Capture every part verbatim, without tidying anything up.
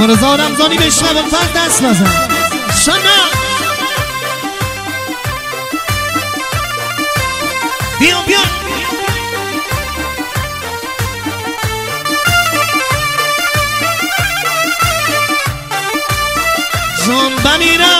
اما رضا رمضانی به شب فرد دست بزن شنا بیا بیا جان بمیرم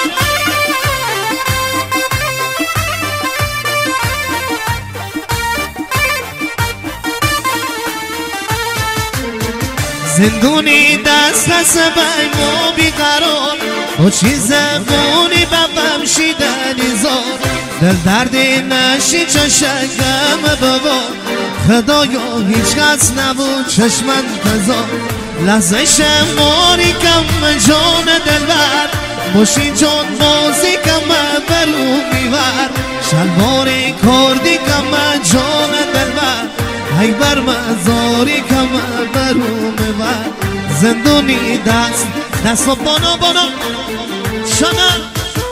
زندونی دست دست بیمو بیقرار و چیز زبونی ببم شیدنی زار دل دردی نشی چشکم بابا خدایا هیچ کس نبود چشمن تزار لحظه شماری کم جان دلبر مشین جان بازی کم برو میور شلواری کردی کم جان دلبر ای بر مزاری کم برو میور زندونی دست دست و بانا بانا شنم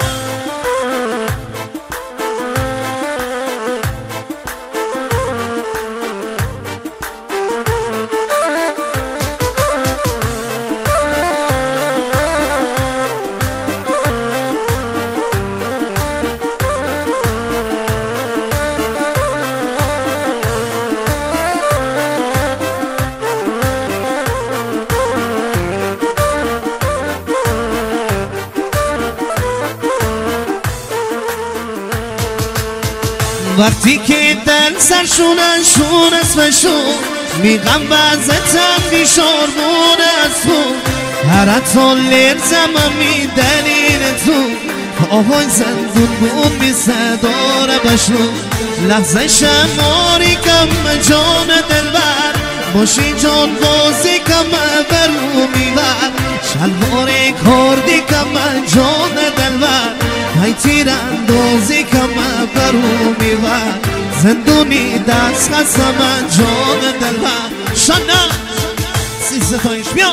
وقتی که دل سرشونن شون اسمشون میغم وزتم بیشار مونه از تو هرتون لرزم می دلیل تو آهای زندون بون می صداره بشنو لحظه شماری کم جان دلبر باشی جان بازی کم برو میبر شلواری کردی کم جان دلبر ای تیر اندازی کم برو میور زندونی دست قسم جان دلبر شنا سی ستایش بیا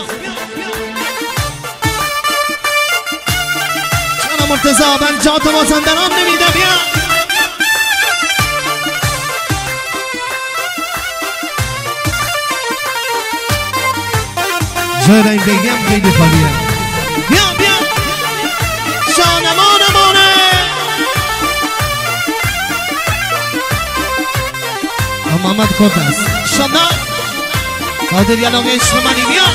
شنا مرتضا من جات مازندران نمیده بیا جای این بگم خیلی خالیه بیا بیا شانمانمانه محمد کردست شنا قادر یلام عشق منی بیا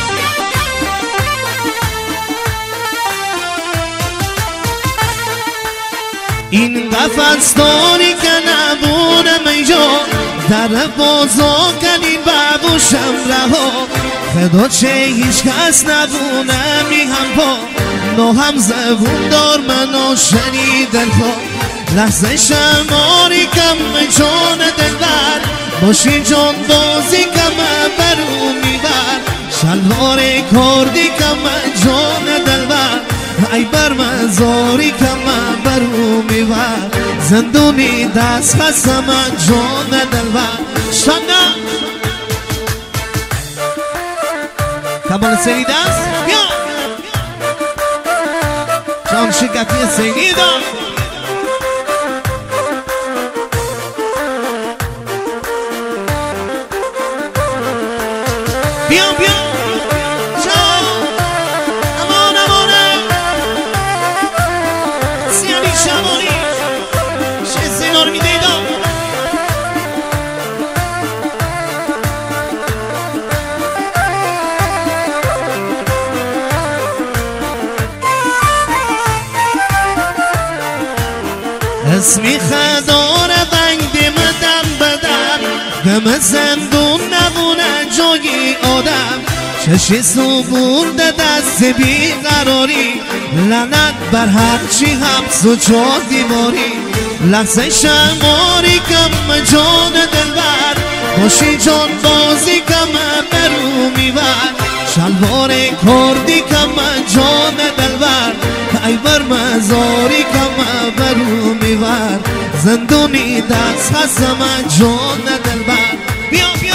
این قفص داری که نبونه میجا در بازا کنین ببوشم رها خدا چه هیچ کس نبونه می هم پا نو هم زبون دار منو شنیدن پا لحظه شماری کم جان دلبر باشی جان بازی کم برو میبر شلوار کردی کم جان دلبر ای بر مزاری کم برو میبر زندونی دست خسم جان دلبر شنا کمال سری دست بیا جان شکتی سری دار بیا بیا جان امان امانه سیانی شمانی چه زنار میده ایدان اسمی خدار بنگ مدن بدن گم زندون نبونه جایی آدم چشی سبورده دست بیقراری لعنت بر هرچی حبس و جا دیواری لحظه شماری کم جان دلبر باشی جان بازی کم برو میبر شلوار کردی کم جان دلبر ای بر مزاری کم برو میبر زندونی دست خسم جان دلبر بیا بیا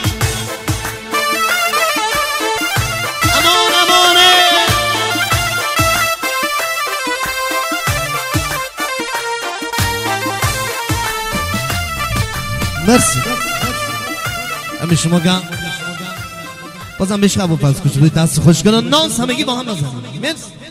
امان امانه مرسی همه شما گم بازم بشقب و فرض کشی بودید دست خوش کنن ناز همگی با هم بزنیم. مرسی.